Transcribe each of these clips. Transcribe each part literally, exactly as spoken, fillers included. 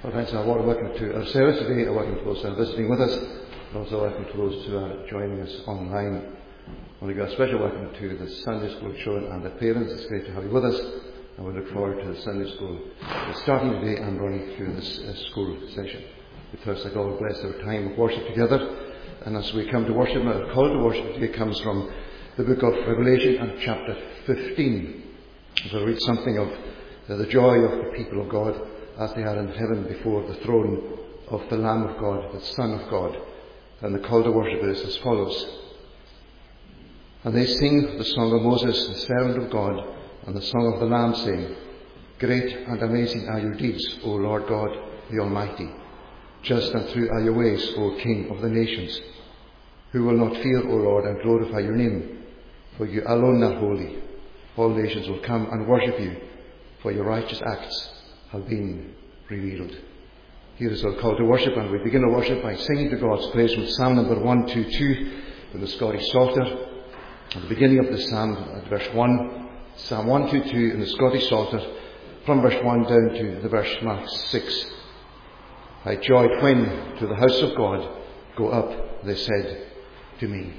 Well, friends, a warm welcome to our service today, a welcome to those who are visiting with us, and also a welcome to those who are joining us online. I want to give a special welcome to the Sunday School children and their parents. It's great to have you with us, and we look forward to the Sunday School starting today and running through this uh, school session. We trust that God will bless our time of worship together, and as we come to worship, our call to worship today comes from the book of Revelation and chapter fifteen. We'll read something of uh, the joy of the people of God as they are in heaven before the throne of the Lamb of God, the Son of God. And the call to worship is as follows. And they sing the song of Moses, the servant of God, and the song of the Lamb, saying, Great and amazing are your deeds, O Lord God, the Almighty. Just and true are your ways, O King of the nations. Who will not fear, O Lord, and glorify your name? For you alone are holy. All nations will come and worship you, for your righteous acts have been revealed. Here is our call to worship, and we begin our worship by singing to God's praise from Psalm number one twenty-two from the Scottish Psalter. At the beginning of the Psalm, at verse one, Psalm one twenty-two in the Scottish Psalter, from verse one down to the verse mark six. I joyed when to the house of God go up, they said to me.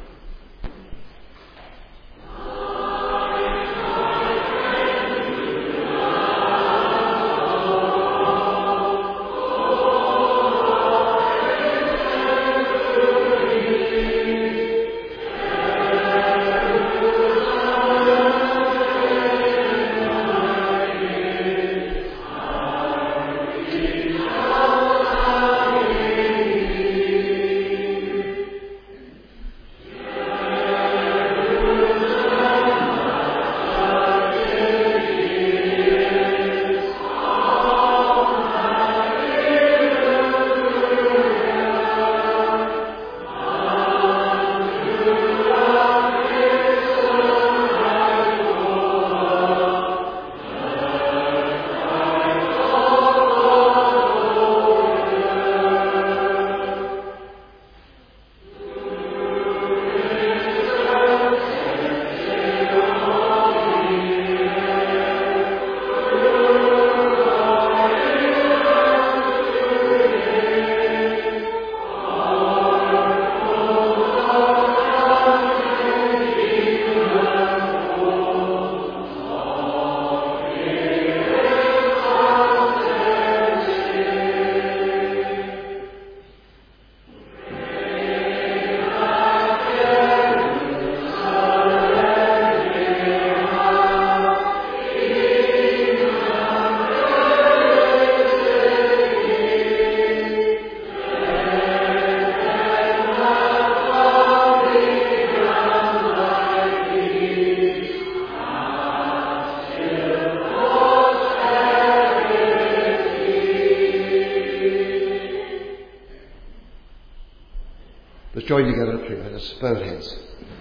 Join together in prayer. Let us bow our heads.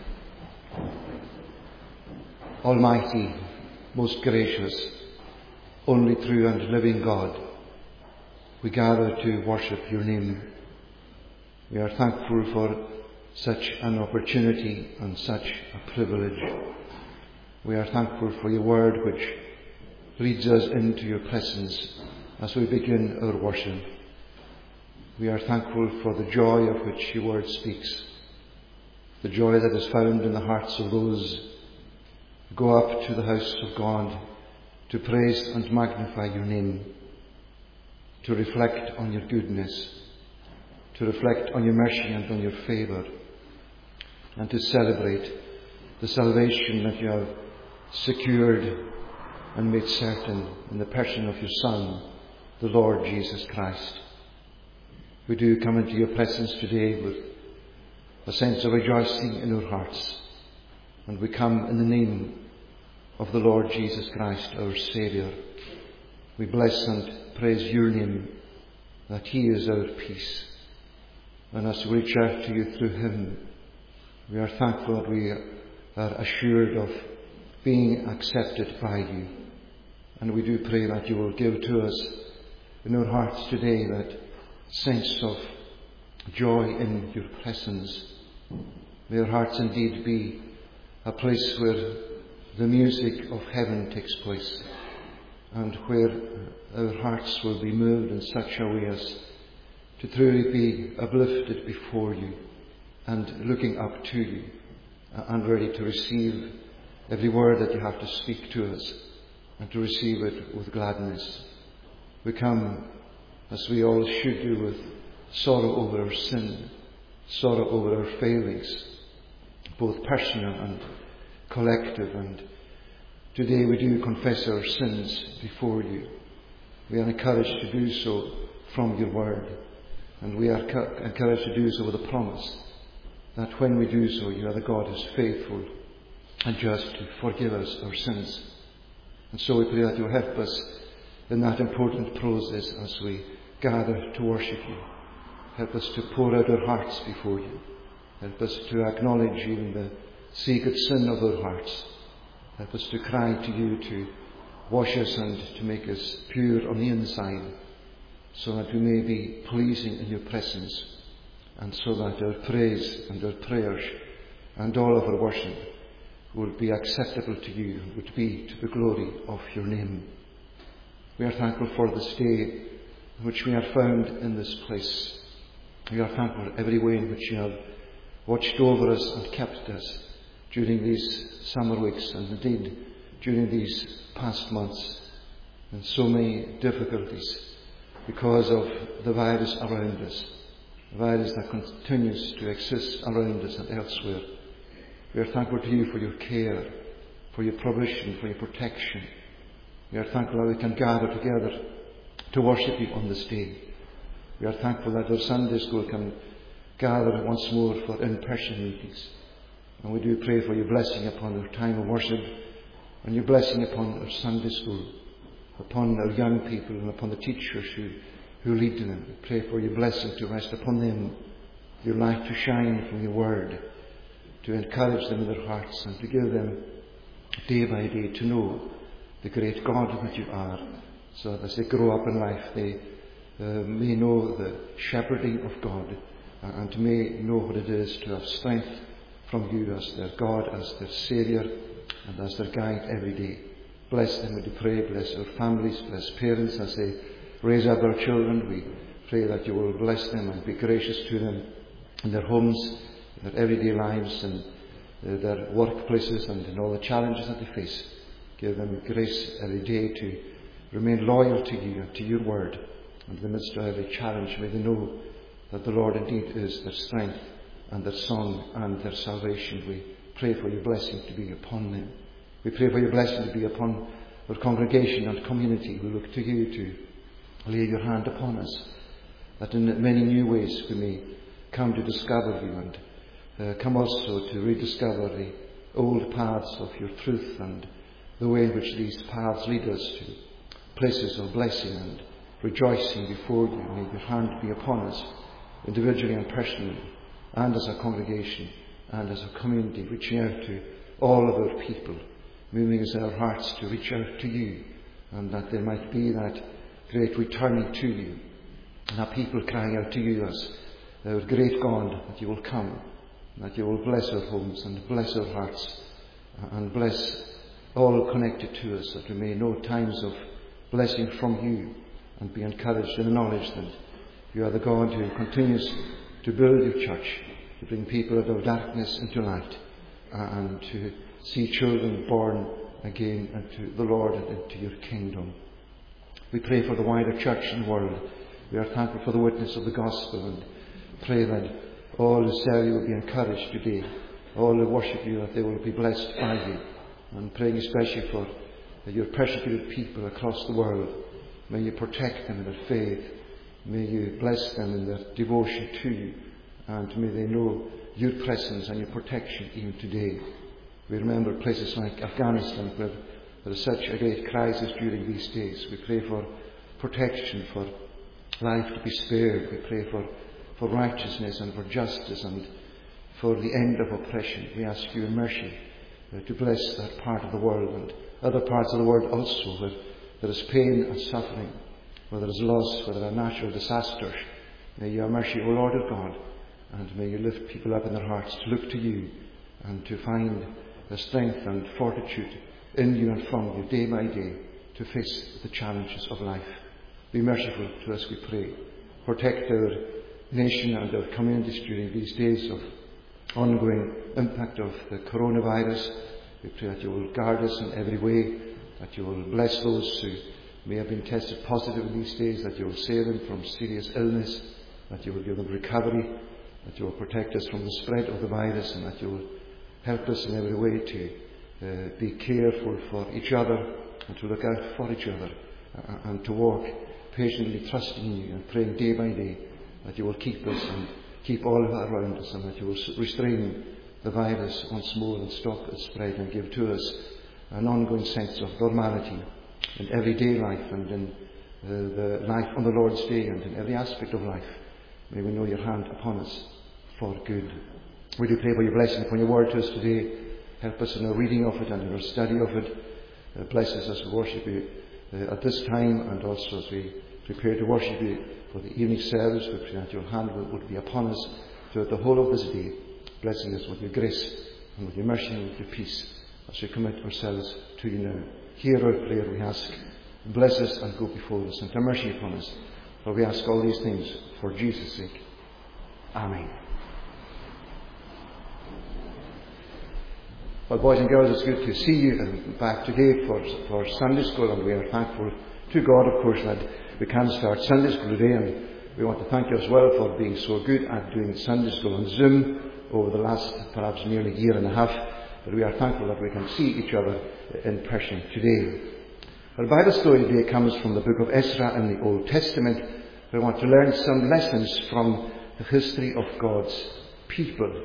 Almighty, most gracious, only true and living God, we gather to worship your name. We are thankful for such an opportunity and such a privilege. We are thankful for your word which leads us into your presence as we begin our worship. We are thankful for the joy of which your word speaks, the joy that is found in the hearts of those who go up to the house of God to praise and magnify your name, to reflect on your goodness, to reflect on your mercy and on your favour, and to celebrate the salvation that you have secured and made certain in the person of your Son, the Lord Jesus Christ. We do come into your presence today with a sense of rejoicing in our hearts, and we come in the name of the Lord Jesus Christ, our Saviour. We bless and praise your name, that he is our peace. And as we reach out to you through him, we are thankful that we are assured of being accepted by you. And we do pray that you will give to us in our hearts today that sense of joy in your presence. May our hearts indeed be a place where the music of heaven takes place, and where our hearts will be moved in such a way as to truly be uplifted before you and looking up to you and ready to receive every word that you have to speak to us and to receive it with gladness. We come, as we all should do, with sorrow over our sin, sorrow over our failings, both personal and collective, and today we do confess our sins before you. We are encouraged to do so from your word, and we are encouraged to do so with a promise that when we do so, you are the God who is faithful and just to forgive us our sins. And so we pray that you help us in that important process as we gather to worship you. Help us to pour out our hearts before you. Help us to acknowledge even the secret sin of our hearts. Help us to cry to you to wash us and to make us pure on the inside, so that we may be pleasing in your presence, and so that our praise and our prayers and all of our worship would be acceptable to you, would be to the glory of your name. We are thankful for this day in which we are found in this place. We are thankful for every way in which you have watched over us and kept us during these summer weeks, and indeed during these past months, and so many difficulties because of the virus around us, the virus that continues to exist around us and elsewhere. We are thankful to you for your care, for your provision, for your protection. We are thankful that we can gather together to worship you on this day. We are thankful that our Sunday school can gather once more for in-person meetings. And we do pray for your blessing upon our time of worship, and your blessing upon our Sunday school, upon our young people and upon the teachers who, who lead them. We pray for your blessing to rest upon them, your light to shine from your word, to encourage them in their hearts and to give them day by day to know the great God that you are, so that as they grow up in life they uh, may know the shepherding of God, uh, and may know what it is to have strength from you as their God, as their Saviour, and as their guide every day. Bless them, we do pray. Bless our families, bless parents as they raise up their children. We pray that you will bless them and be gracious to them in their homes, in their everyday lives, and uh, their workplaces, and in all the challenges that they face. Give them grace every day to remain loyal to you and to your word. And in the midst of every challenge, may they know that the Lord indeed is their strength and their song and their salvation. We pray for your blessing to be upon them. We pray for your blessing to be upon our congregation and community. We look to you to lay your hand upon us, that in many new ways we may come to discover you, and uh, come also to rediscover the old paths of your truth and the way in which these paths lead us to places of blessing and rejoicing before you. May your hand be upon us individually and personally, and as a congregation and as a community, reaching out to all of our people, moving as our hearts to reach out to you, and that there might be that great returning to you, and that people crying out to you as our great God, that you will come, that you will bless our homes and bless our hearts, and bless all connected to us, that we may know times of blessing from you and be encouraged in the knowledge that you are the God who continues to build your church, to bring people out of darkness into light, and to see children born again into the Lord and into your kingdom. We pray for the wider church and world. We are thankful for the witness of the gospel, and pray that all who serve you will be encouraged today, all who worship you, that they will be blessed by you, and praying especially for your persecuted people across the world. May you protect them in their faith. May you bless them in their devotion to you, and may they know your presence and your protection even today. We remember places like Afghanistan, where there is such a great crisis during these days. We pray for protection, for life to be spared. We pray for, for righteousness and for justice and for the end of oppression. We ask you in mercy uh, to bless that part of the world and other parts of the world also, where there is pain and suffering, where there is loss, where there are natural disasters. May you have mercy, O Lord of God, and may you lift people up in their hearts to look to you and to find the strength and fortitude in you and from you day by day, to face the challenges of life. Be merciful to us, we pray. Protect our nation and our communities during these days of ongoing impact of the coronavirus. We pray that you will guard us in every way, that you will bless those who may have been tested positive in these days, that you will save them from serious illness, that you will give them recovery, that you will protect us from the spread of the virus, and that you will help us in every way to uh, be careful for each other and to look out for each other uh, and to walk patiently trusting in you and praying day by day that you will keep us and keep all around us, and that you will restrain the virus once more and stop its spread and give to us an ongoing sense of normality in everyday life and in uh, the life on the Lord's Day and in every aspect of life. May we know your hand upon us for good. We do pray for your blessing upon your word to us today. Help us in our reading of it and in our study of it. Uh, bless us as we worship you uh, at this time, and also as we prepare to worship you for the evening service. We pray that your hand will, would be upon us throughout the whole of this day, blessing us with your grace and with your mercy and with your peace as we commit ourselves to you now. Hear our prayer, we ask. Bless us and go before us and have mercy upon us. For we ask all these things for Jesus' sake. Amen. Well, boys and girls, it's good to see you back today for, for Sunday school, and we are thankful to God, of course, that we can start Sunday school today, and we want to thank you as well for being so good at doing Sunday school on Zoom over the last perhaps nearly year and a half. But we are thankful that we can see each other in person today. Our Bible story today comes from the book of Ezra in the Old Testament. We want to learn some lessons from the history of God's people.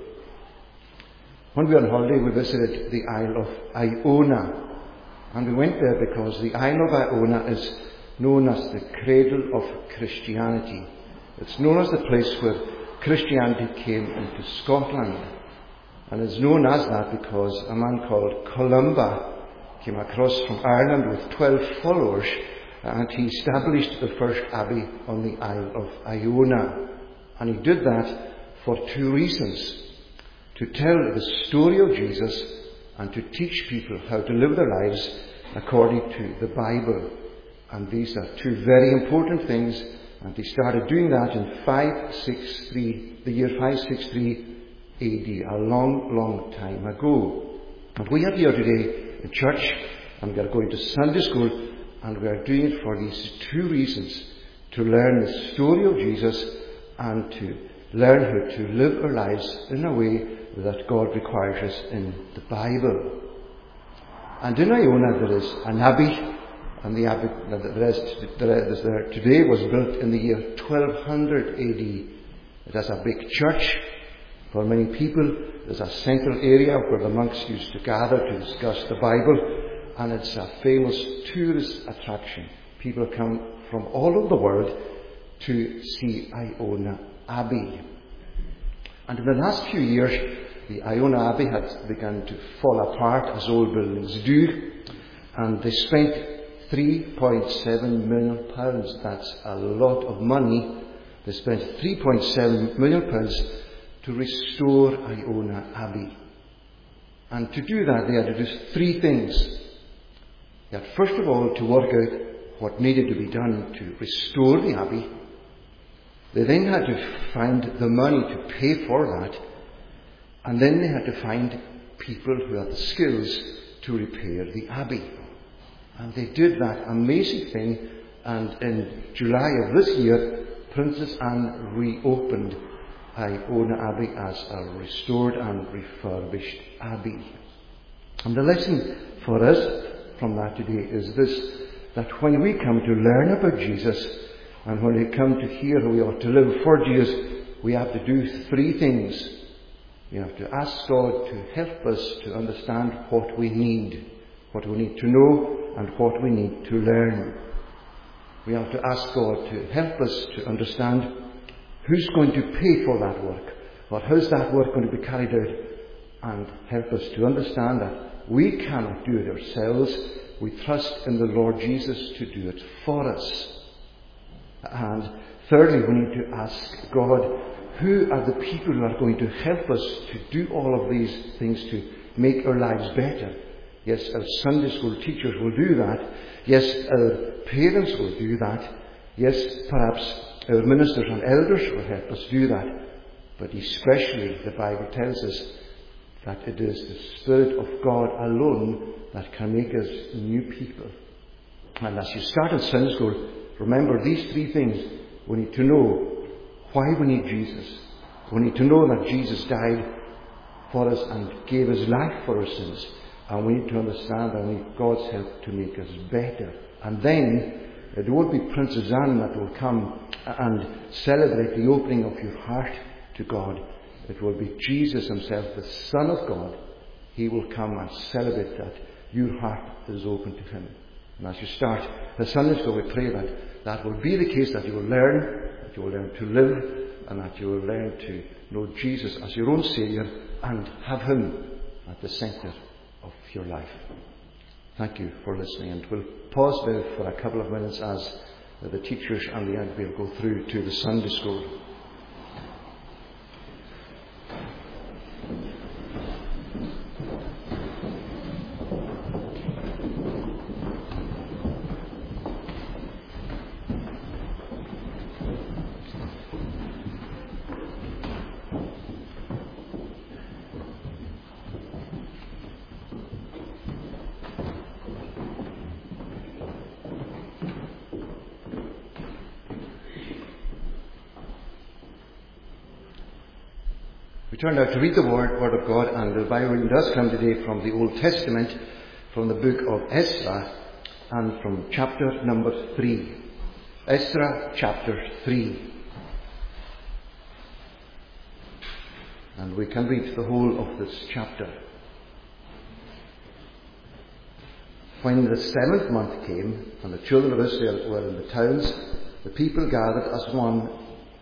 When we were on holiday, we visited the Isle of Iona. And we went there because the Isle of Iona is known as the cradle of Christianity. It's known as the place where Christianity came into Scotland. And it's known as that because a man called Columba came across from Ireland with twelve followers, and he established the first abbey on the Isle of Iona. And he did that for two reasons: to tell the story of Jesus and to teach people how to live their lives according to the Bible. And these are two very important things, and he started doing that in five sixty-three, the year five sixty-three A D, a long, long time ago. And we are here today in church, and we are going to Sunday school, and we are doing it for these two reasons: to learn the story of Jesus and to learn how to live our lives in a way that God requires us in the Bible. And in Iona there is an abbey, and the abbey that is there today was built in the year twelve hundred A D. It has a big church for many people. There's a central area where the monks used to gather to discuss the Bible, and it's a famous tourist attraction. People come from all over the world to see Iona Abbey. And in the last few years, the Iona Abbey has begun to fall apart, as old buildings do, and they spent three point seven million pounds. That's a lot of money. They spent three point seven million pounds to restore Iona Abbey. And to do that, they had to do three things. They had, first of all, to work out what needed to be done to restore the abbey. They then had to find the money to pay for that. And then they had to find people who had the skills to repair the abbey. And they did that amazing thing. And in July of this year, Princess Anne reopened Iona Abbey as a restored and refurbished abbey. And the lesson for us from that today is this: that when we come to learn about Jesus, and when we come to hear how we ought to live for Jesus, we have to do three things. We have to ask God to help us to understand what we need, what we need to know, and what we need to learn. We have to ask God to help us to understand who's going to pay for that work, or how's that work going to be carried out, and help us to understand that we cannot do it ourselves. We trust in the Lord Jesus to do it for us. And thirdly, we need to ask God, who are the people who are going to help us to do all of these things to make our lives better? Yes, our Sunday school teachers will do that. Yes, our parents will do that. Yes, perhaps our ministers and elders will help us do that. But especially the Bible tells us that it is the Spirit of God alone that can make us new people. And as you start in Sunday school, remember these three things. We need to know why we need Jesus. We need to know that Jesus died for us and gave his life for our sins. And we need to understand that we need God's help to make us better. And then it won't be Princess Anne that will come and celebrate the opening of your heart to God. It will be Jesus himself, the Son of God. He will come and celebrate that your heart is open to him. And as you start the Sunday school, we pray that that will be the case, that you will learn, that you will learn to live, and that you will learn to know Jesus as your own Saviour and have him at the centre of your life. Thank you for listening, and we'll pause now for a couple of minutes as the teachers and the young people go through to the Sunday school. We turn now to read the Word, Word of God, and the Bible reading does come today from the Old Testament, from the book of Ezra, and from chapter number three. Ezra chapter three. And we can read the whole of this chapter. When the seventh month came, and the children of Israel were in the towns, the people gathered as one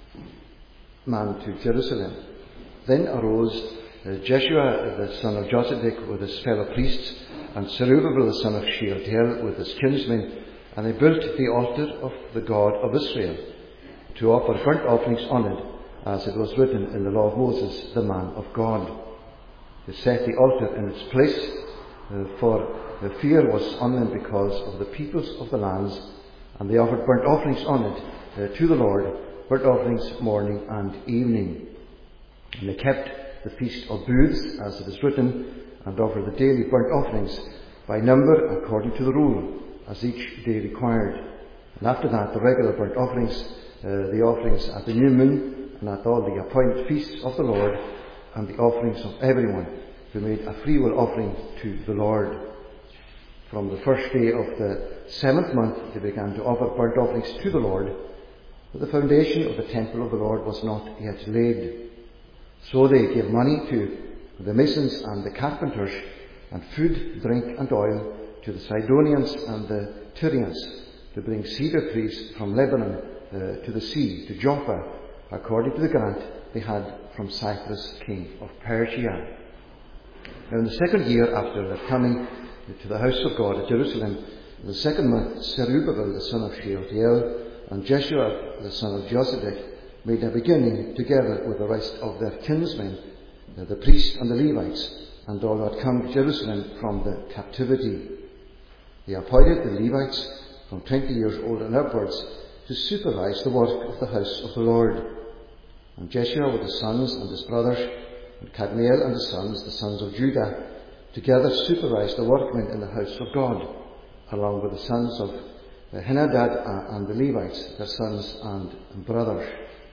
man to Jerusalem. Then arose uh, Jeshua the son of Jozadak with his fellow priests, and Zerubbabel the son of Shealtiel with his kinsmen, and they built the altar of the God of Israel, to offer burnt offerings on it, as it was written in the law of Moses, the man of God. They set the altar in its place, uh, for the fear was on them because of the peoples of the lands, and they offered burnt offerings on it uh, to the Lord, burnt offerings morning and evening. And they kept the feast of booths, as it is written, and offered the daily burnt offerings by number according to the rule, as each day required. And after that, the regular burnt offerings, uh, the offerings at the new moon, and at all the appointed feasts of the Lord, and the offerings of everyone who made a freewill offering to the Lord. From the first day of the seventh month, they began to offer burnt offerings to the Lord, but the foundation of the temple of the Lord was not yet laid. So they gave money to the masons and the carpenters, and food, drink, and oil to the Sidonians and the Tyrians, to bring cedar trees from Lebanon uh, to the sea, to Joppa, according to the grant they had from Cyrus, king of Persia. Now in the second year after their coming to the house of God at Jerusalem, in the second month, Zerubbabel the son of Shealtiel and Jeshua the son of Jozadak made a beginning, together with the rest of their kinsmen, the priests and the Levites, and all who had come to Jerusalem from the captivity. They appointed the Levites from twenty years old and upwards to supervise the work of the house of the Lord. And Jeshua with his sons and his brothers, and Kadmiel and his sons, the sons of Judah, together supervised the workmen in the house of God, along with the sons of Henadad and the Levites, their sons and brothers.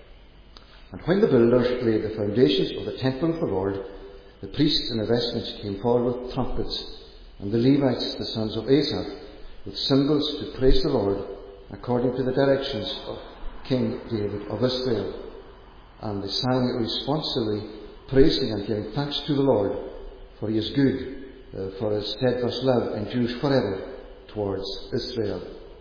And when the builders laid the foundations of the temple of the Lord, the priests in their vestments came forward with trumpets, and the Levites, the sons of Asaph, with cymbals to praise the Lord, according to the directions of King David of Israel. And they sang responsively, praising and giving thanks to the Lord, for he is good, uh, for his steadfast love endures forever towards Israel.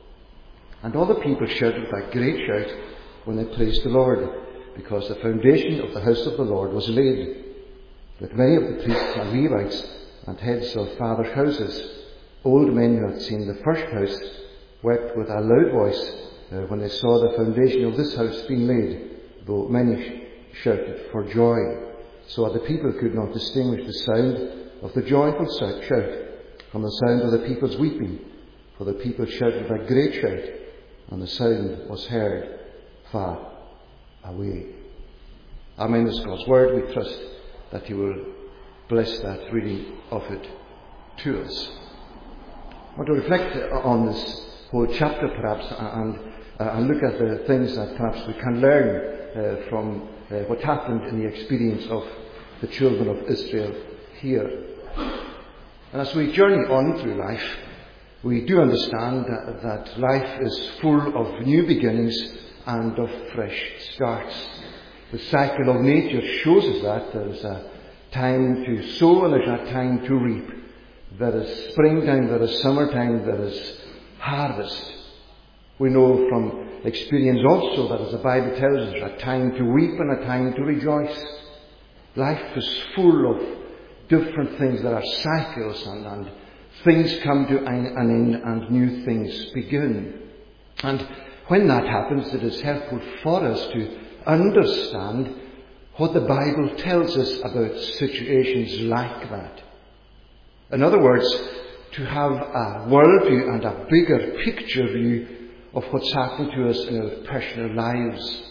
And all the people shouted with a great shout when they praised the Lord, because the foundation of the house of the Lord was laid. But many of the priests and Levites and heads of fathers' houses, old men who had seen the first house, wept with a loud voice uh, when they saw the foundation of this house being laid, though many sh- shouted for joy, so that the people could not distinguish the sound of the joyful shout from the sound of the people's weeping, for the people shouted a great shout, and the sound was heard far away. Amen. This is God's word. We trust that He will bless that reading of it to us. I want to reflect on this whole chapter perhaps and, uh, and look at the things that perhaps we can learn uh, from uh, what happened in the experience of the children of Israel here. And as we journey on through life, we do understand that, that life is full of new beginnings and of fresh starts. The cycle of nature shows us that there is a time to sow and there's a time to reap. There is springtime, there is summertime, there is harvest. We know from experience also that, as the Bible tells us, there's a time to weep and a time to rejoice. Life is full of different things. There are cycles and, and things come to an end and new things begin. And when that happens, it is helpful for us to understand what the Bible tells us about situations like that. In other words, to have a worldview and a bigger picture view of what's happening to us in our personal lives.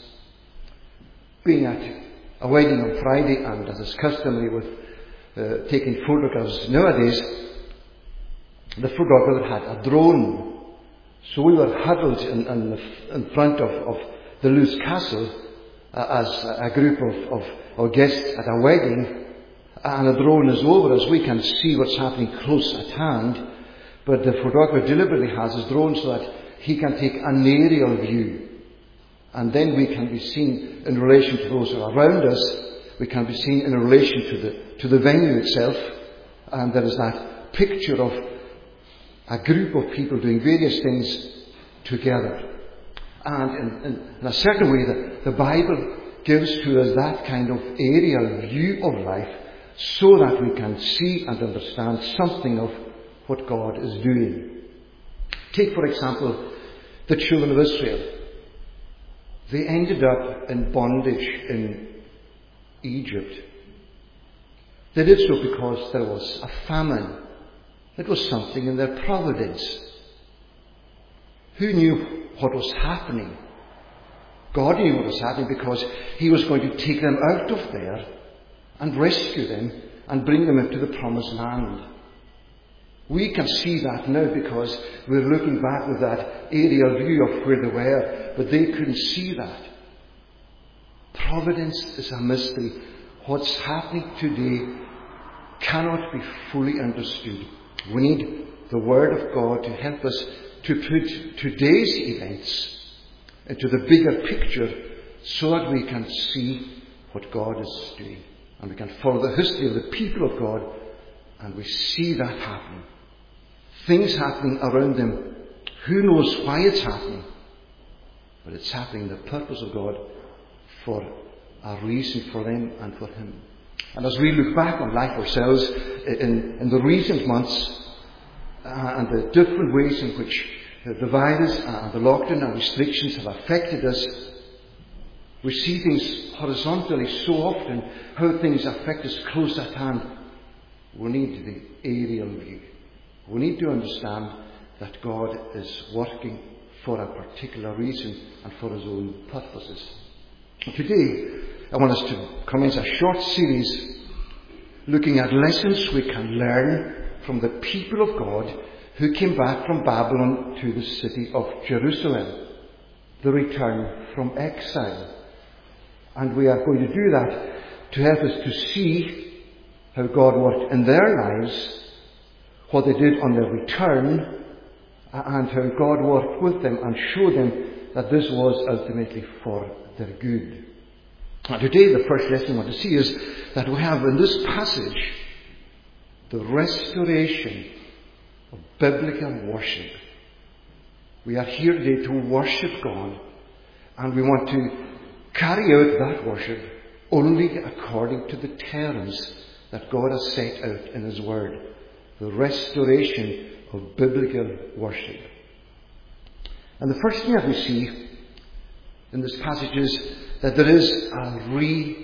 Being at a wedding on Friday, and as is customary with uh, taking photographs nowadays, the photographer had a drone. So we were huddled in, in, the, in front of, of the Lewis Castle uh, as a group of, of, of guests at a wedding. And a drone is over us, we can see what's happening close at hand. But the photographer deliberately has his drone so that he can take an aerial view. And then we can be seen in relation to those who are around us. We can be seen in relation to the, to the venue itself. And there is that picture of a group of people doing various things together. And in, in, in a certain way, the, the Bible gives to us that kind of aerial view of life, so that we can see and understand something of what God is doing. Take, for example, the children of Israel. They ended up in bondage in Egypt. They did so because there was a famine. It was something in their providence. Who knew what was happening? God knew what was happening because He was going to take them out of there and rescue them and bring them into the promised land. We can see that now because we're looking back with that aerial view of where they were, but they couldn't see that. Providence is a mystery. What's happening today cannot be fully understood. We need the Word of God to help us to put today's events into the bigger picture so that we can see what God is doing. And we can follow the history of the people of God, and we see that happening. Things happening around them. Who knows why it's happening? But it's happening in the purpose of God for a reason for them and for Him. And as we look back on life ourselves in, in the recent months uh, and the different ways in which the virus and the lockdown and restrictions have affected us, we see things horizontally so often, how things affect us close at hand. We need the aerial view. We need to understand that God is working for a particular reason and for His own purposes. Today, I want us to commence a short series looking at lessons we can learn from the people of God who came back from Babylon to the city of Jerusalem, the return from exile. And we are going to do that to help us to see how God worked in their lives, what they did on their return, and how God worked with them and showed them that this was ultimately for their good. And today the first lesson I want to see is that we have in this passage the restoration of biblical worship. We are here today to worship God, and we want to carry out that worship only according to the terms that God has set out in His Word. The restoration of biblical worship. And the first thing that we see in this passage is that there is a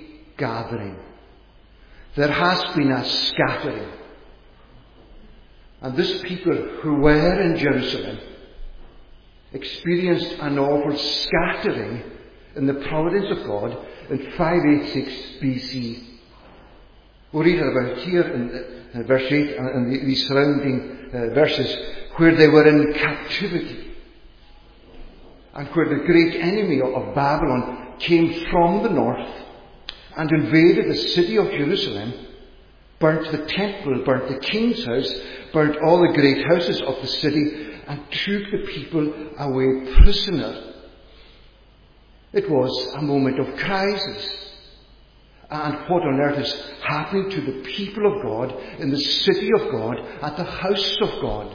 regathering. There has been a scattering. And this people who were in Jerusalem experienced an awful scattering in the providence of God in five eighty-six B C. We'll read about here in verse eight and the surrounding uh, verses, where they were in captivity and where the great enemy of Babylon came from the north and invaded the city of Jerusalem, burnt the temple, burnt the king's house, burnt all the great houses of the city, and took the people away prisoner. It was a moment of crisis. And what on earth is happening to the people of God, in the city of God, at the house of God?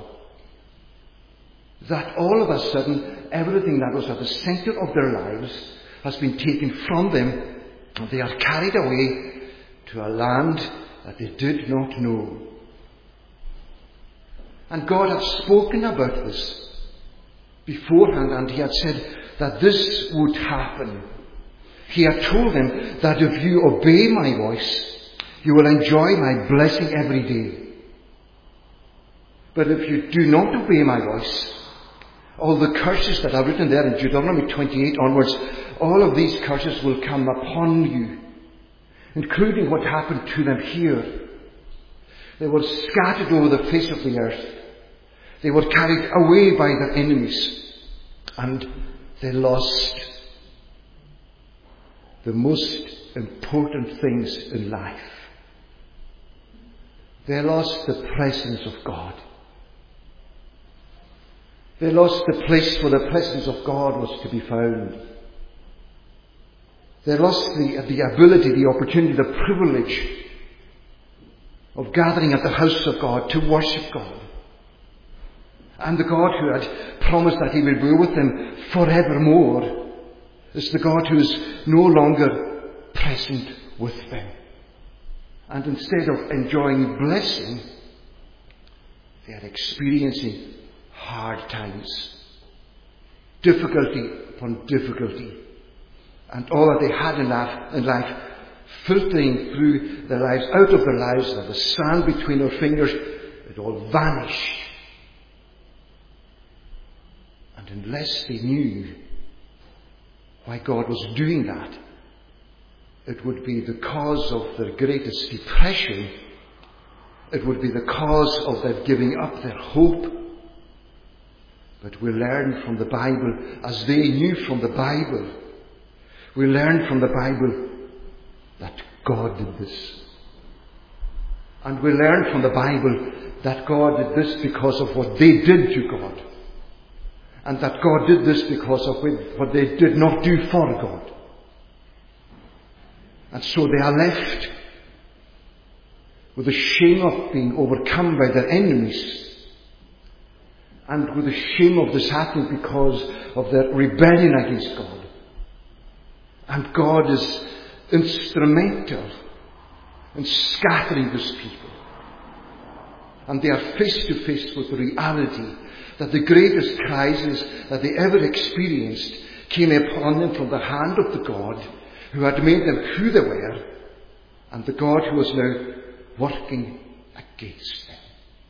That all of a sudden, everything that was at the centre of their lives has been taken from them, and they are carried away to a land that they did not know. And God had spoken about this beforehand, and He had said that this would happen. He had told them that if you obey my voice, you will enjoy my blessing every day. But if you do not obey my voice, all the curses that are written there in Deuteronomy twenty-eight onwards, all of these curses will come upon you, including what happened to them here. They were scattered over the face of the earth. They were carried away by their enemies, and they lost the most important things in life. They lost the presence of God. They lost the place where the presence of God was to be found. They lost the, the ability, the opportunity, the privilege of gathering at the house of God to worship God. And the God who had promised that He will be with them forevermore is the God who is no longer present with them. And instead of enjoying blessing, they are experiencing hard times. Difficulty upon difficulty. And all that they had in life, in life filtering through their lives, out of their lives, like the sand between their fingers, it all vanished. And unless they knew why God was doing that, it would be the cause of their greatest depression. It would be the cause of their giving up their hope. But we learn from the Bible, as they knew from the Bible, we learn from the Bible that God did this. And we learn from the Bible that God did this because of what they did to God. And that God did this because of what they did not do for God. And so they are left with the shame of being overcome by their enemies, and with the shame of this happening because of their rebellion against God. And God is instrumental in scattering this people. And they are face to face with the reality that the greatest crisis that they ever experienced came upon them from the hand of the God who had made them who they were, and the God who was now working against them.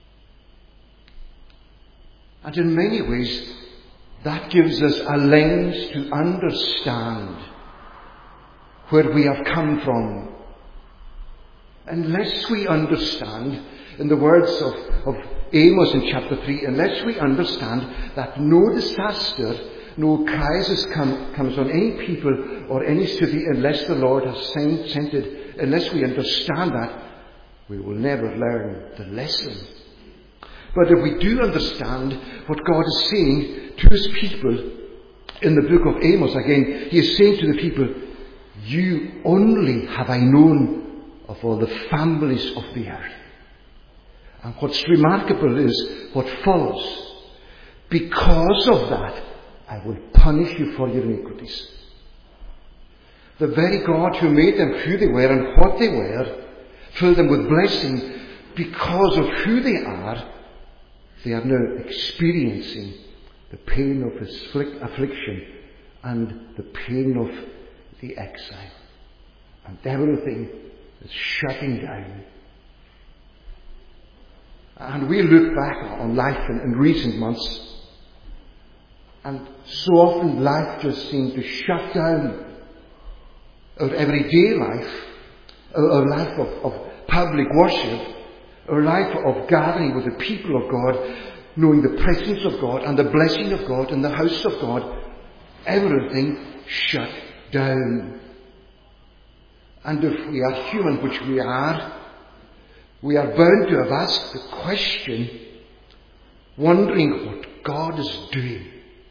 And in many ways, that gives us a lens to understand where we have come from. Unless we understand, in the words of, of Amos in chapter three, unless we understand that no disaster, no crisis come, comes on any people or any city unless the Lord has sent, sent it, unless we understand that, we will never learn the lesson. But if we do understand what God is saying to His people in the book of Amos, again, He is saying to the people, you only have I known of all the families of the earth. And what's remarkable is what follows. Because of that, I will punish you for your iniquities. The very God who made them who they were and what they were, filled them with blessing because of who they are, they are now experiencing the pain of His affliction and the pain of the exile. And everything is shutting down. And we look back on life in, in recent months, and so often life just seemed to shut down. Our everyday life, our, our life of, of public worship, our life of gathering with the people of God, knowing the presence of God and the blessing of God in the house of God, everything shut down. And if we are human, which we are, we are bound to have asked the question, wondering what God is doing.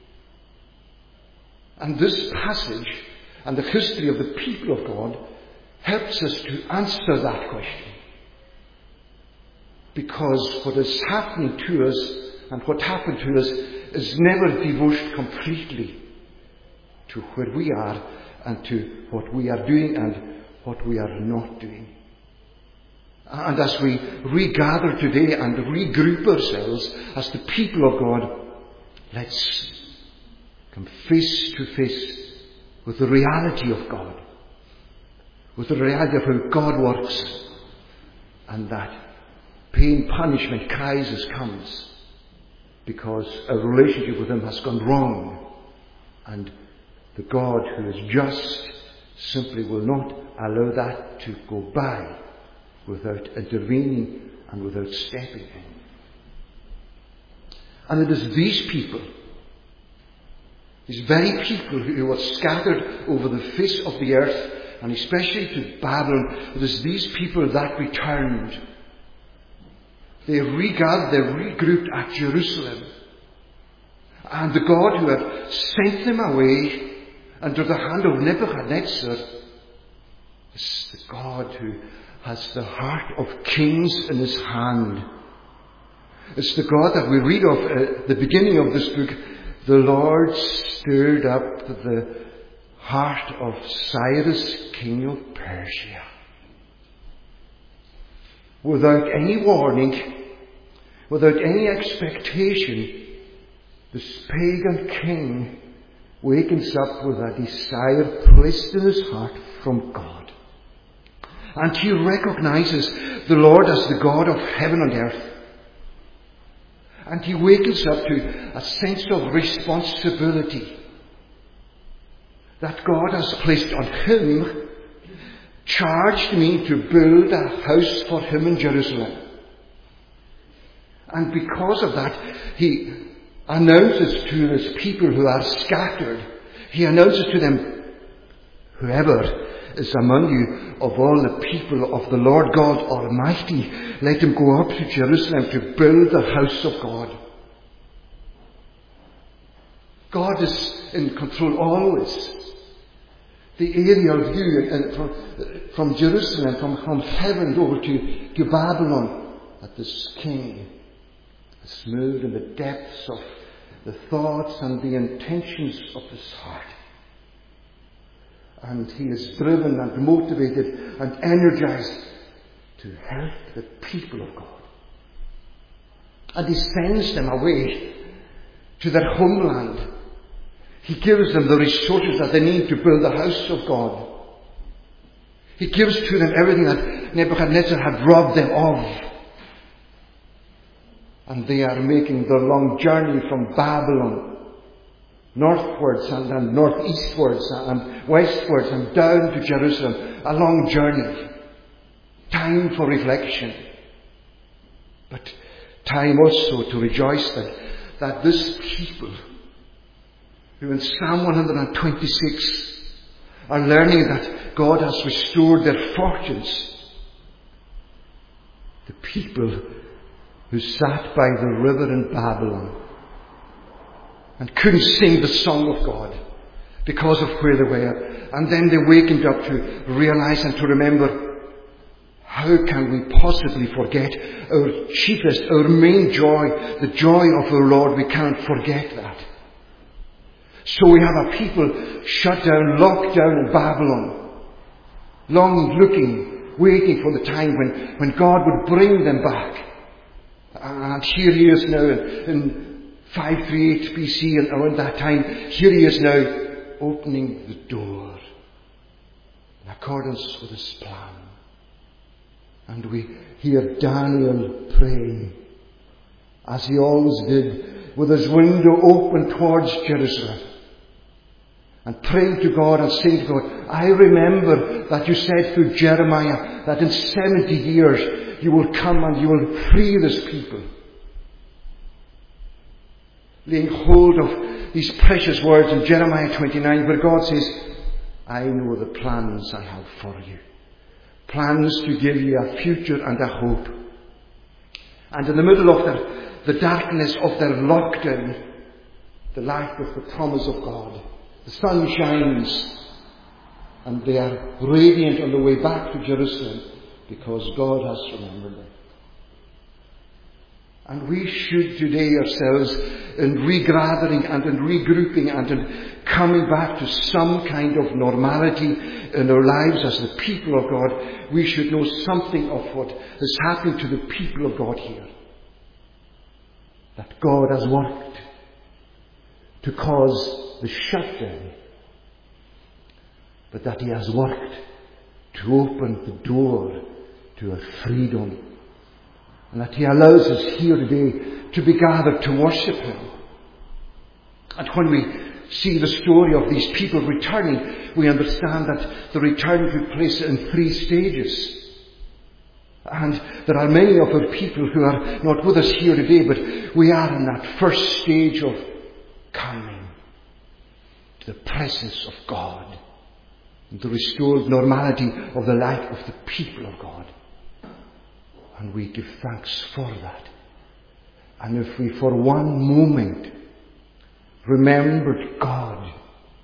And this passage and the history of the people of God helps us to answer that question. Because what is happening to us and what happened to us is never divulged completely to where we are and to what we are doing and what we are not doing. And as we regather today and regroup ourselves as the people of God, let's come face to face with the reality of God, with the reality of how God works, and that pain, punishment, crisis comes because our relationship with Him has gone wrong, and the God who is just simply will not allow that to go by without intervening and without stepping in. And it is these people, these very people who were scattered over the face of the earth, and especially to Babylon, it is these people that returned. They regathered, they regrouped at Jerusalem. And the God who had sent them away under the hand of Nebuchadnezzar is the God who has the heart of kings in His hand. It's the God that we read of at the beginning of this book. The Lord stirred up the heart of Cyrus, king of Persia. Without any warning, without any expectation, this pagan king wakens up with a desire placed in his heart from God. And he recognizes the Lord as the God of heaven and earth. And he wakens up to a sense of responsibility that God has placed on him, charged me to build a house for him in Jerusalem. And because of that, he announces to his people who are scattered, he announces to them, whoever is among you of all the people of the Lord God Almighty, let him go up to Jerusalem to build the house of God. God is in control always. The aerial view from, from Jerusalem, from, from heaven over to, to Babylon, that this king has moved in the depths of the thoughts and the intentions of his heart. And he is driven and motivated and energized to help the people of God. And he sends them away to their homeland. He gives them the resources that they need to build the house of God. He gives to them everything that Nebuchadnezzar had robbed them of. And they are making the long journey from Babylon northwards and, and northeastwards and westwards and down to Jerusalem. A long journey. Time for reflection. But time also to rejoice that, that this people who in Psalm one twenty-six are learning that God has restored their fortunes. The people who sat by the river in Babylon and couldn't sing the song of God because of where they were. And then they wakened up to realize and to remember, how can we possibly forget our chiefest, our main joy, the joy of our Lord? We can't forget that. So we have a people shut down, locked down in Babylon, long looking, waiting for the time when, when God would bring them back. And here he is now in, in five thirty-eight B C, and around that time, here he is now opening the door in accordance with his plan. And we hear Daniel praying, as he always did, with his window open towards Jerusalem, and praying to God and saying to God, I remember that you said through Jeremiah that in seventy years you will come and you will free this people. Laying hold of these precious words in Jeremiah twenty-nine, where God says, I know the plans I have for you. Plans to give you a future and a hope. And in the middle of their, the darkness of their lockdown, the light of the promise of God. The sun shines and they are radiant on the way back to Jerusalem because God has remembered them. And we should today ourselves, in regathering and in regrouping and in coming back to some kind of normality in our lives as the people of God, we should know something of what is happening to the people of God here. That God has worked to cause the shutdown, but that he has worked to open the door to a freedom. And that he allows us here today to be gathered to worship him. And when we see the story of these people returning, we understand that the return took place in three stages. And there are many of our people who are not with us here today, but we are in that first stage of coming to the presence of God and the restored normality of the life of the people of God. And we give thanks for that. And if we for one moment remembered God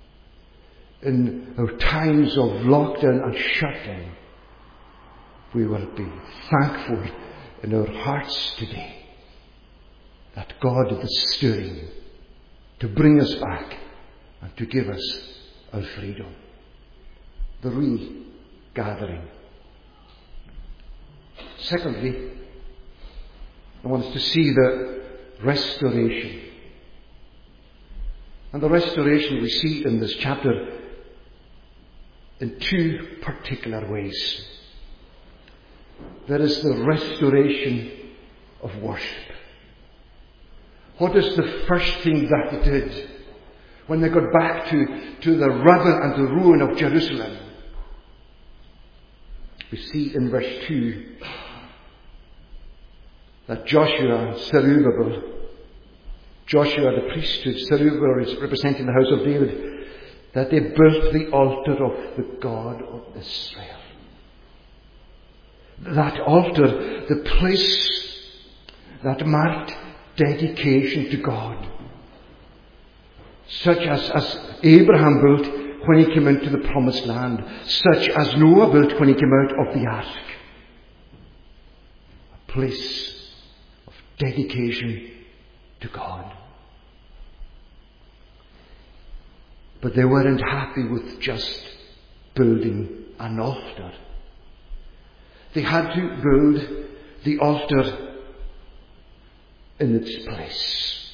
in our times of lockdown and shutdown, we will be thankful in our hearts today that God is stirring to bring us back and to give us our freedom. The regathering. Secondly, I want us to see the restoration. And the restoration we see in this chapter in two particular ways. There is the restoration of worship. What is the first thing that they did when they got back to, to the rubble and the ruin of Jerusalem? We see in verse two that Joshua and Zerubbabel, Joshua the priesthood, Zerubbabel is representing the house of David, that they built the altar of the God of Israel. That altar, the place that marked dedication to God, such as, as Abraham built when he came into the promised land, such as Noah built when he came out of the ark. A place of dedication to God. But they weren't happy with just building an altar. They had to build the altar in its place,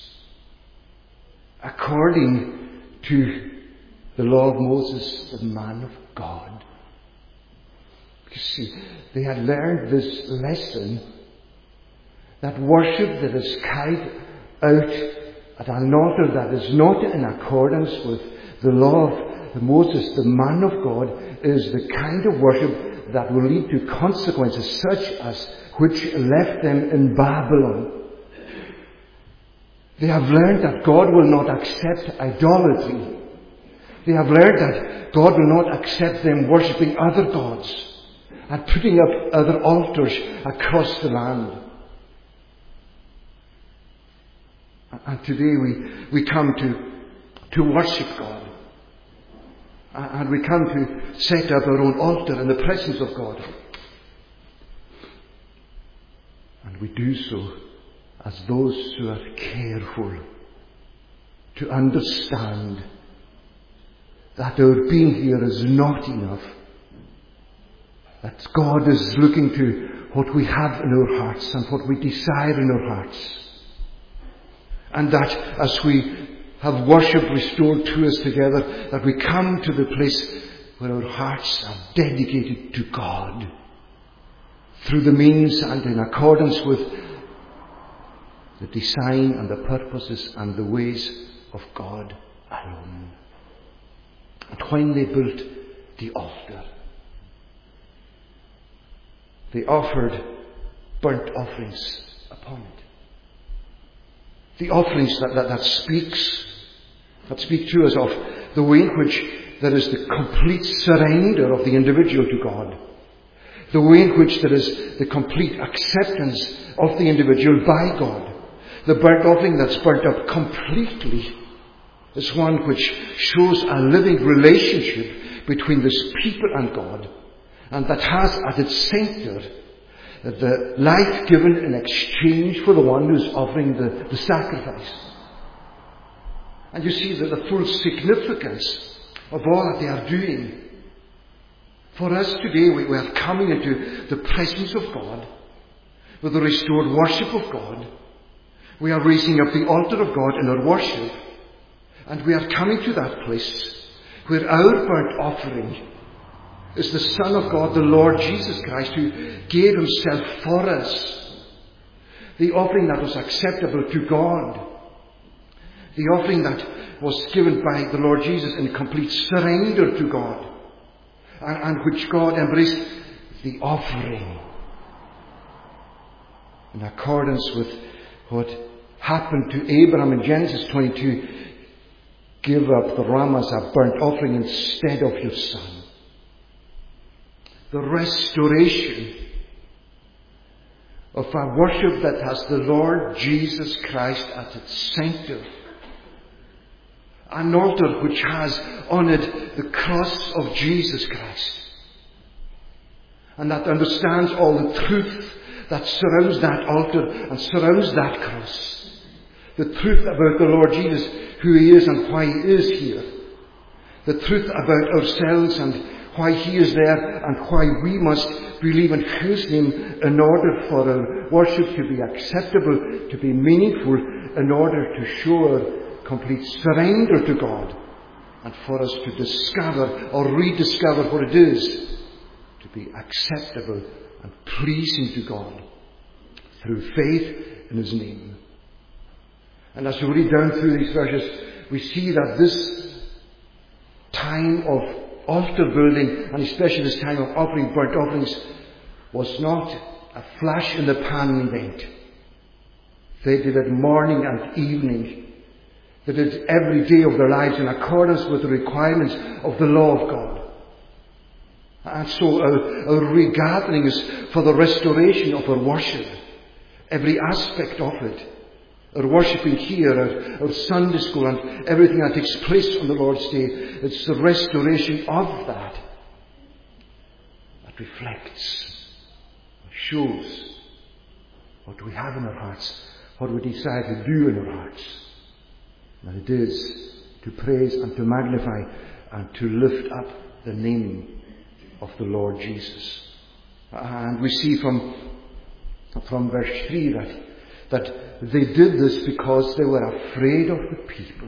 according to the law of Moses, the man of God. You see, they had learned this lesson that worship that is carried out at an altar that is not in accordance with the law of Moses, the man of God, is the kind of worship that will lead to consequences such as which left them in Babylon. They have learned that God will not accept idolatry. They have learned that God will not accept them worshipping other gods and putting up other altars across the land. And today we, we come to, to worship God. And we come to set up our own altar in the presence of God. And we do so as those who are careful to understand that our being here is not enough. That God is looking to what we have in our hearts and what we desire in our hearts. And that as we have worship restored to us together, that we come to the place where our hearts are dedicated to God through the means and in accordance with the design and the purposes and the ways of God alone. And when they built the altar, they offered burnt offerings upon it. The offerings that, that, that speaks, that speak to us of the way in which there is the complete surrender of the individual to God. The way in which there is the complete acceptance of the individual by God. The burnt offering that's burnt up completely is one which shows a living relationship between this people and God, and that has at its centre the life given in exchange for the one who's offering the, the sacrifice. And you see that the full significance of all that they are doing. For us today, we, we are coming into the presence of God with the restored worship of God. We are raising up the altar of God in our worship, and we are coming to that place where our burnt offering is the Son of God, the Lord Jesus Christ, who gave himself for us. The offering that was acceptable to God. The offering that was given by the Lord Jesus in complete surrender to God, and, and which God embraced, the offering. In accordance with what happened to Abraham in Genesis twenty-two, give up the ram as a burnt offering instead of your son. The restoration of a worship that has the Lord Jesus Christ at its centre. An altar which has on it the cross of Jesus Christ. And that understands all the truth that surrounds that altar and surrounds that cross. The truth about the Lord Jesus, who he is and why he is here. The truth about ourselves and why he is there and why we must believe in his name in order for our worship to be acceptable, to be meaningful, in order to show our complete surrender to God, and for us to discover or rediscover what it is to be acceptable and pleasing to God through faith in his name. And as we read down through these verses, we see that this time of altar building, and especially this time of offering burnt offerings, was not a flash in the pan event. They did it morning and evening. They did every day of their lives in accordance with the requirements of the law of God. And so our, our regathering is for the restoration of our worship. Every aspect of it. Our worshipping here, our, our Sunday school and everything that takes place on the Lord's Day. It's the restoration of that that reflects, shows what we have in our hearts, what we decide to do in our hearts. And it is to praise and to magnify and to lift up the name of the Lord Jesus. And we see from, from verse three that, that they did this because they were afraid of the people.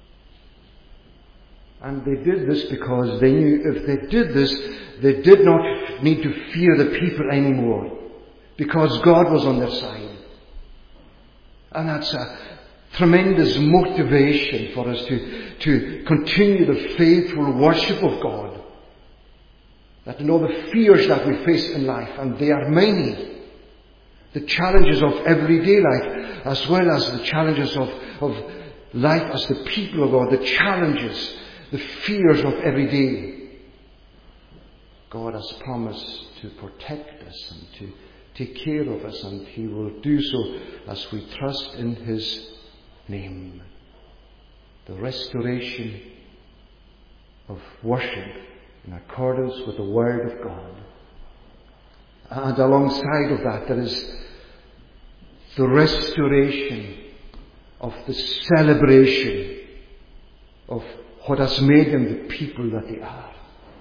And they did this because they knew if they did this, they did not need to fear the people anymore, because God was on their side. And that's a tremendous motivation for us to, to continue the faithful worship of God. That in all the fears that we face in life, and they are many, the challenges of everyday life, as well as the challenges of, of life as the people of God, the challenges, the fears of every day, God has promised to protect us and to take care of us, and he will do so as we trust in his name. The restoration of worship in accordance with the Word of God. And alongside of that, there is the restoration of the celebration of what has made them the people that they are.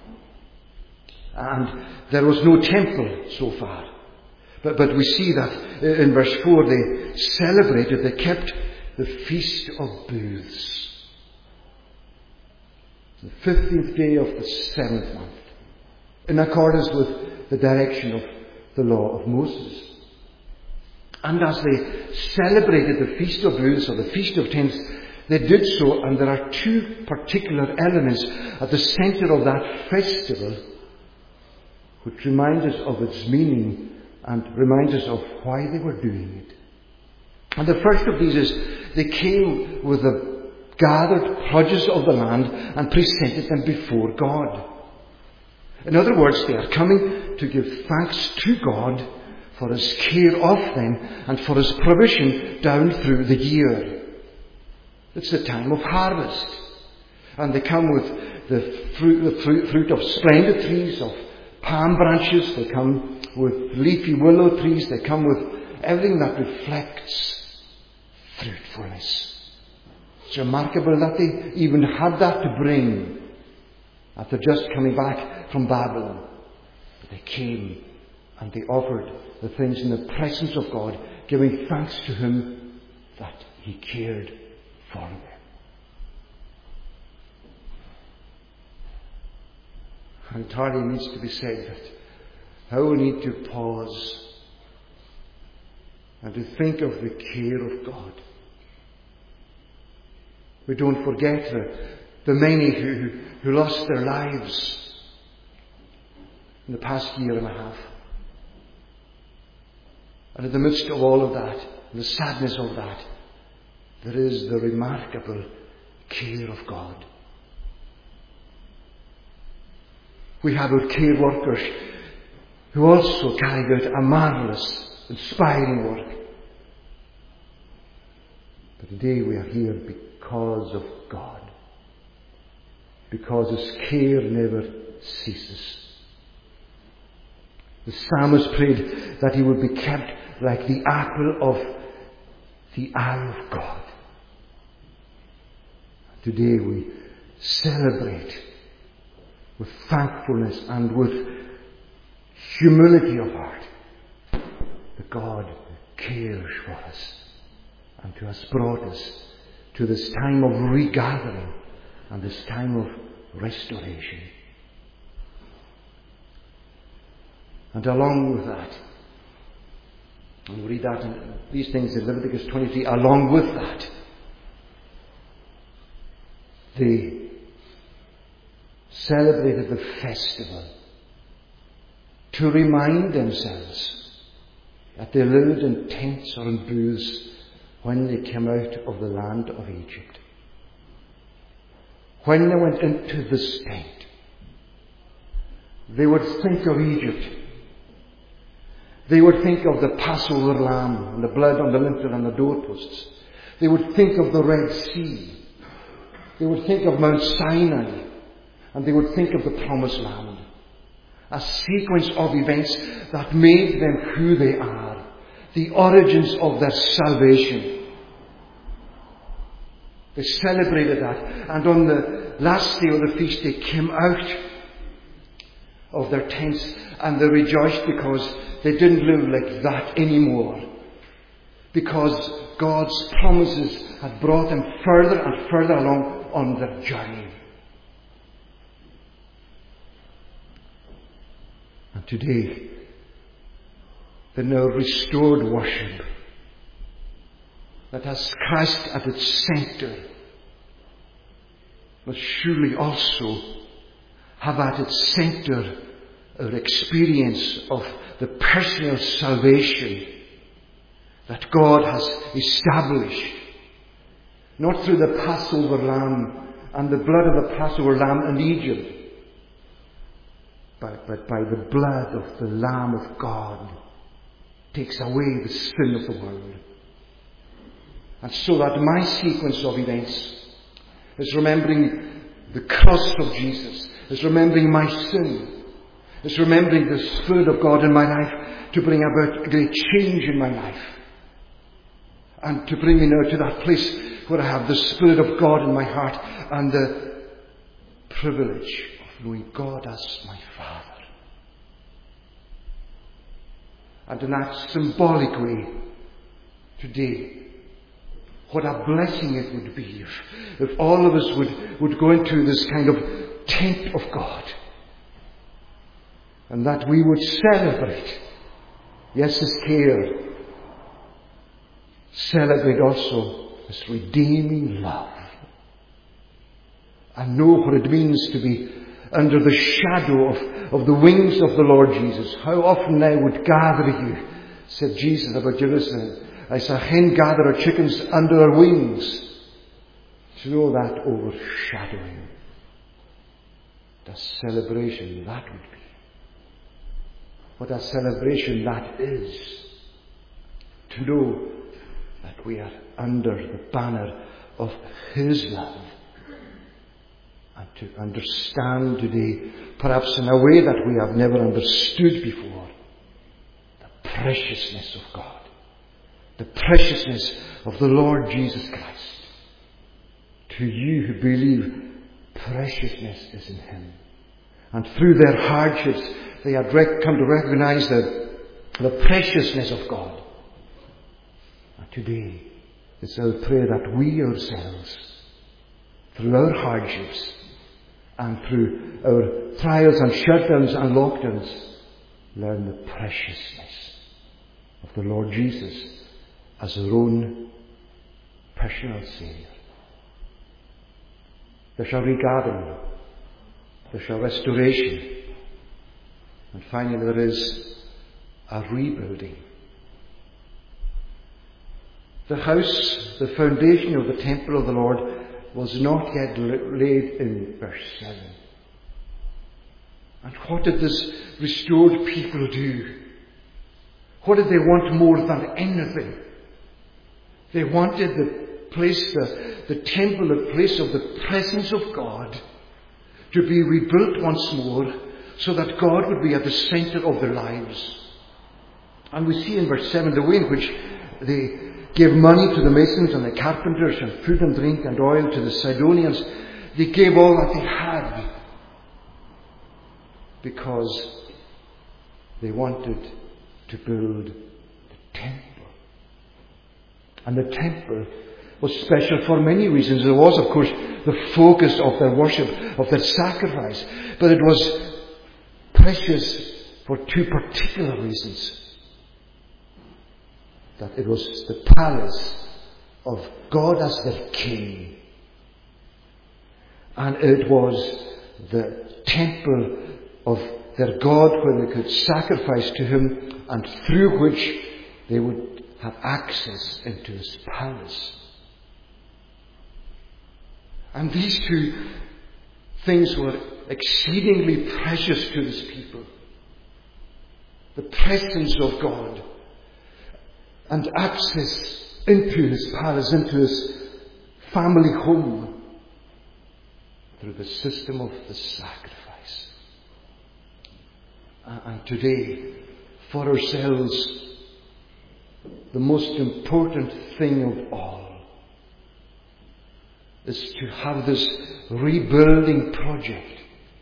And there was no temple so far. But, but we see that in verse four they celebrated, they kept the Feast of Booths. The fifteenth day of the seventh month, in accordance with the direction of the law of Moses. And as they celebrated the Feast of Booths, or the Feast of Tents, they did so, and there are two particular elements at the centre of that festival which remind us of its meaning and remind us of why they were doing it. And the first of these is they came with the gathered produce of the land and presented them before God. In other words, they are coming to give thanks to God for His care of them and for His provision down through the year. It's the time of harvest. And they come with the fruit, the fruit, fruit of splendid trees, of palm branches. They come with leafy willow trees. They come with everything that reflects fruitfulness. It's remarkable that they even had that to bring after just coming back from Babylon. But they came and they offered the things in the presence of God, giving thanks to Him that He cared for them. And it hardly needs to be said that how we need to pause and to think of the care of God. We don't forget the, the many who, who lost their lives in the past year and a half. And in the midst of all of that, the sadness of that, there is the remarkable care of God. We have our care workers who also carried out a marvellous, inspiring work. But today we are here because of God. Because His care never ceases. The psalmist prayed that he would be kept like the apple of the eye of God. Today we celebrate with thankfulness and with humility of heart that God cares for us and who has brought us to this time of regathering and this time of restoration. And along with that, and we read that in these things in Leviticus twenty-three, along with that, they celebrated the festival to remind themselves that they lived in tents or in booths when they came out of the land of Egypt. When they went into this tent, they would think of Egypt. They would think of the Passover lamb and the blood on the lintel and the doorposts. They would think of the Red Sea. They would think of Mount Sinai. And they would think of the Promised Land. A sequence of events that made them who they are. The origins of their salvation. They celebrated that. And on the last day of the feast, they came out of their tents and they rejoiced because they didn't live like that anymore. Because God's promises had brought them further and further along on their journey. And today, the now restored worship that has Christ at its centre must surely also have at its centre our experience of the personal salvation that God has established, not through the Passover lamb and the blood of the Passover lamb in Egypt, but, but by the blood of the Lamb of God takes away the sin of the world. And so that my sequence of events is remembering the cross of Jesus, is remembering my sin, is remembering the Spirit of God in my life to bring about a great change in my life. And to bring me now to that place where I have the Spirit of God in my heart and the privilege of knowing God as my Father. And in that symbolic way, today, what a blessing it would be if, if all of us would, would go into this kind of tent of God. And that we would celebrate, yes, His care, celebrate also His redeeming love, and know what it means to be under the shadow of, of the wings of the Lord Jesus. How often I would gather you, said Jesus about Jerusalem, as a hen gather her chickens under her wings. To know that overshadowing, the celebration that would be. What a celebration that is. To know that we are under the banner of His love. And to understand today, perhaps in a way that we have never understood before, the preciousness of God. The preciousness of the Lord Jesus Christ. To you who believe, preciousness is in Him. And through their hardships, they have come to recognize the, the preciousness of God. And today, it's our prayer that we ourselves, through our hardships, and through our trials and shutdowns and lockdowns, learn the preciousness of the Lord Jesus as our own personal Saviour. There shall be regathering, there shall restoration, and finally there is a rebuilding. The house, the foundation of the temple of the Lord, was not yet laid in verse seven. And what did this restored people do? What did they want more than anything? They wanted the place, the, the temple, the place of the presence of God, to be rebuilt once more, so that God would be at the centre of their lives. And we see in verse seven the way in which they gave money to the masons and the carpenters, and food and drink and oil to the Sidonians. They gave all that they had because they wanted to build the temple. And the temple was special for many reasons. It was, of course, the focus of their worship, of their sacrifice. But it was precious for two particular reasons. That it was the palace of God as their King. And it was the temple of their God where they could sacrifice to Him, and through which they would have access into His palace. And these two things were exceedingly precious to His people. The presence of God and access into His palace, into His family home, through the system of the sacrifice. And today, for ourselves, the most important thing of all is to have this rebuilding project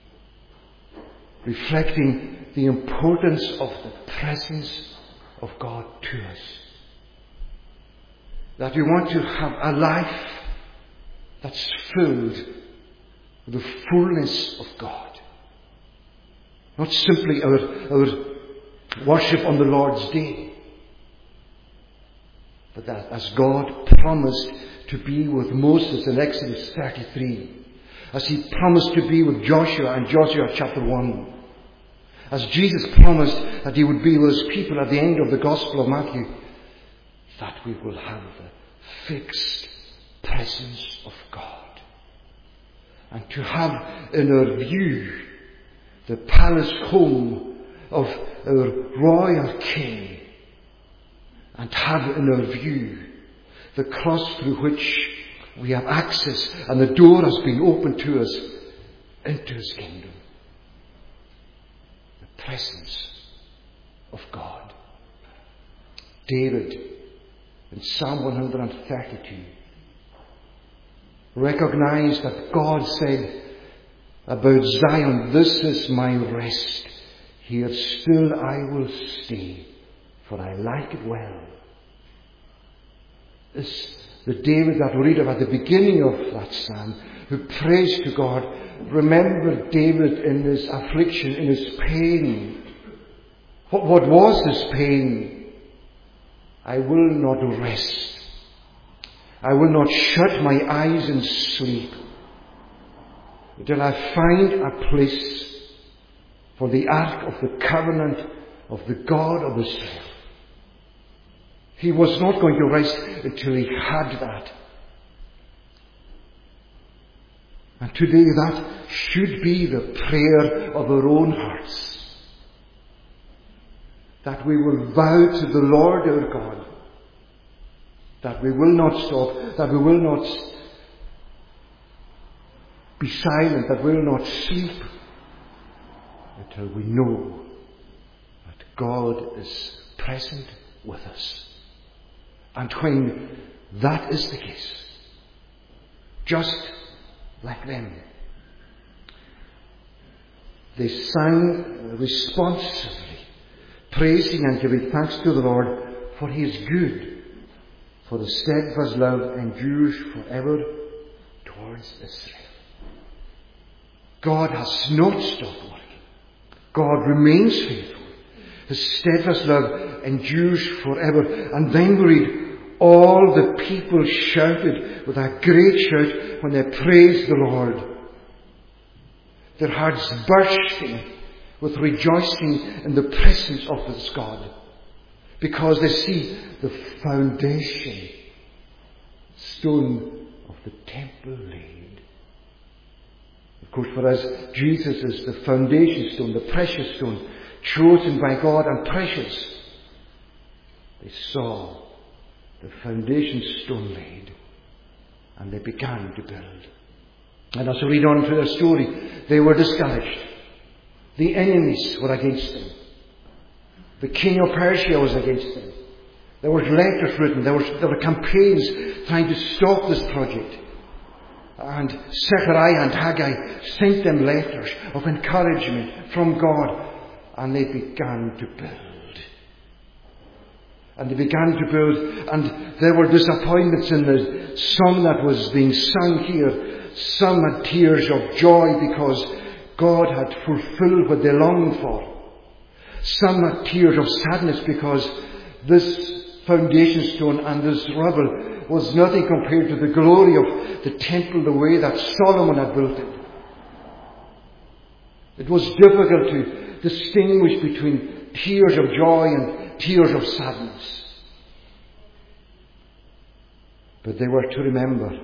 reflecting the importance of the presence of God to us. That we want to have a life that's filled with the fullness of God. Not simply our, our worship on the Lord's Day, but that as God promised to be with Moses in Exodus thirty-three, as He promised to be with Joshua in Joshua chapter one, as Jesus promised that He would be with His people at the end of the Gospel of Matthew, that we will have the fixed presence of God. And to have in our view the palace home of our royal King, and have in our view the cross through which we have access, and the door has been opened to us into His kingdom. The presence of God. David, in Psalm one thirty-two, recognized that God said about Zion, "This is my rest. Here still I will stay, for I like it well." This the David that we read of at the beginning of that psalm, who prays to God. Remember David in his affliction, in his pain. What, what was his pain? "I will not rest I will not shut my eyes in sleep until I find a place for the ark of the covenant of the God of Israel. He was not going to rest until he had that. And today that should be the prayer of our own hearts. That we will vow to the Lord our God. That we will not stop. That we will not be silent. That we will not sleep until we know that God is present with us. And when that is the case, just like them, they sang responsively, praising and giving thanks to the Lord, for he is good, for the steadfast love endures forever towards Israel. God has not stopped working. God remains faithful. His steadfast love endures forever. And then we read, all the people shouted with a great shout when they praised the Lord. Their hearts bursting with rejoicing in the presence of this God. Because they see the foundation stone of the temple laid. Of course, for us, Jesus is the foundation stone, the precious stone, chosen by God and precious. They saw the foundation stone laid, and they began to build. And as we read on through their story, they were discouraged. The enemies were against them. The king of Persia was against them. There were letters written. There, was, there were campaigns trying to stop this project. And Zechariah and Haggai sent them letters of encouragement from God, and they began to build. And they began to build, and there were disappointments in the song that was being sung here. Some had tears of joy because God had fulfilled what they longed for. Some had tears of sadness because this foundation stone and this rubble was nothing compared to the glory of the temple, the way that Solomon had built it. It was difficult to distinguish between tears of joy and tears of sadness. But they were to remember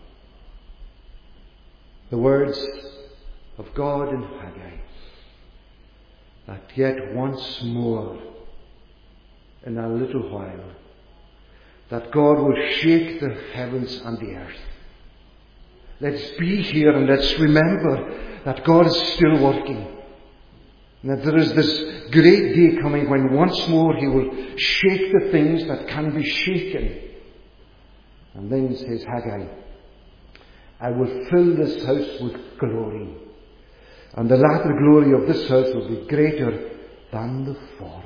the words of God in Haggai, that yet once more, in a little while, that God will shake the heavens and the earth. Let's be here and let's remember that God is still working. And that there is this great day coming when once more He will shake the things that can be shaken. And then says Haggai, I will fill this house with glory. And the latter glory of this house will be greater than the former.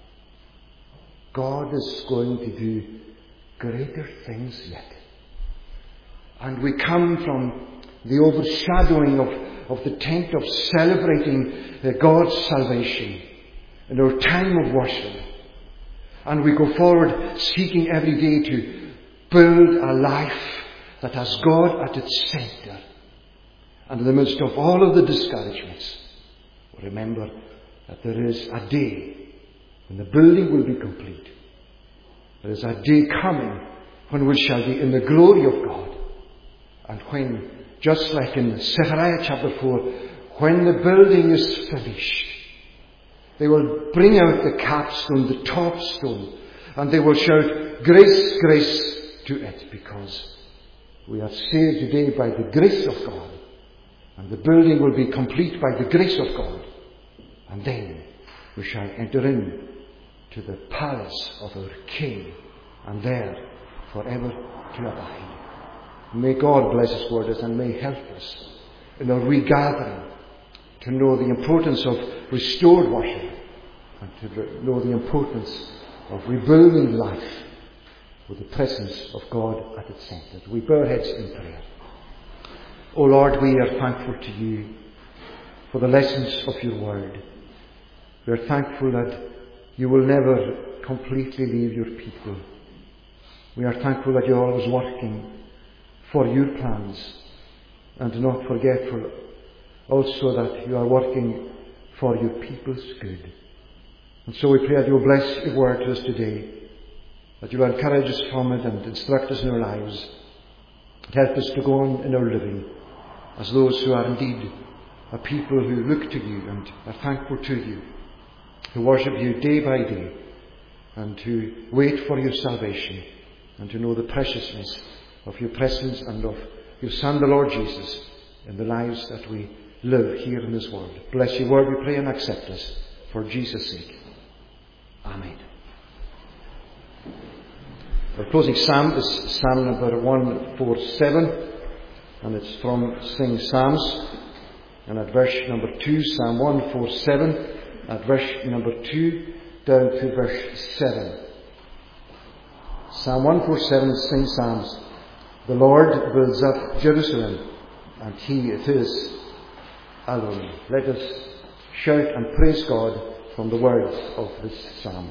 God is going to do greater things yet. And we come from the overshadowing of, of the tent of celebrating uh, God's salvation in our time of worship. And we go forward seeking every day to build a life that has God at its centre. And in the midst of all of the discouragements, remember that there is a day when the building will be complete. There is a day coming when we shall be in the glory of God. And when, just like in Zechariah chapter four, when the building is finished, they will bring out the capstone, the top stone, and they will shout, grace, grace to it, because we are saved today by the grace of God. And the building will be complete by the grace of God. And then we shall enter in to the palace of our King, and there forever to abide. May God bless His word us and may help us in our regathering to know the importance of restored worship and to know the importance of rebuilding life with the presence of God at its centre. We bow our heads in prayer. O Lord, we are thankful to You for the lessons of Your word. We are thankful that You will never completely leave Your people. We are thankful that you're always working for your plans, and not forgetful also that you are working for your people's good. And so we pray that you will bless your word to us today, that you will encourage us from it and instruct us in our lives, and help us to go on in our living as those who are indeed a people who look to you and are thankful to you, who worship you day by day, and who wait for your salvation, and to know the preciousness of your presence and of your Son, the Lord Jesus, in the lives that we live here in this world. Bless your word, we pray, and accept us for Jesus' sake. Amen. Our closing psalm is Psalm number one forty-seven, and it's from Sing Psalms. And at verse number two, Psalm one forty-seven, at verse number two down to verse seven. Psalm one forty-seven, Sing Psalms. The Lord builds up Jerusalem, and He it is alone. Let us shout and praise God from the words of this psalm.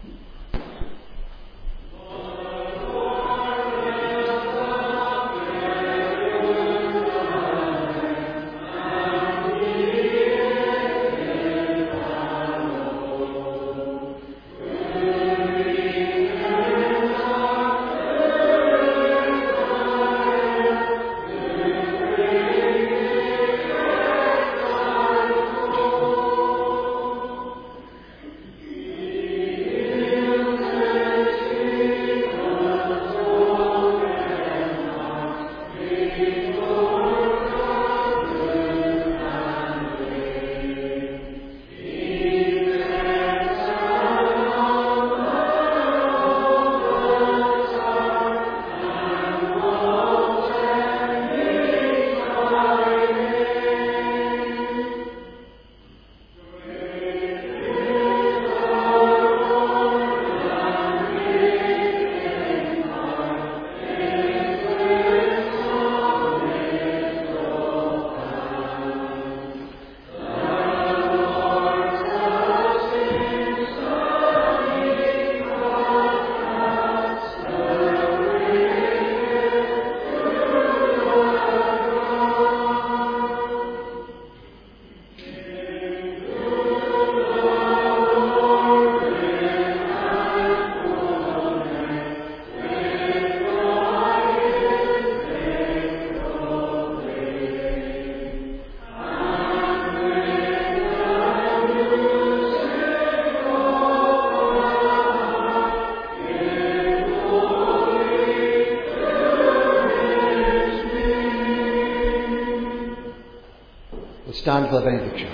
Stand for the benediction.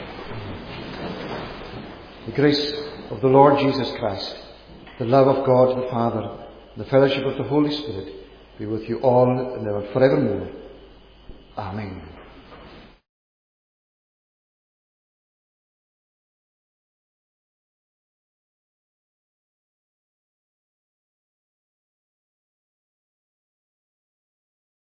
The grace of the Lord Jesus Christ, the love of God the Father, and the fellowship of the Holy Spirit be with you all and ever forevermore. Amen.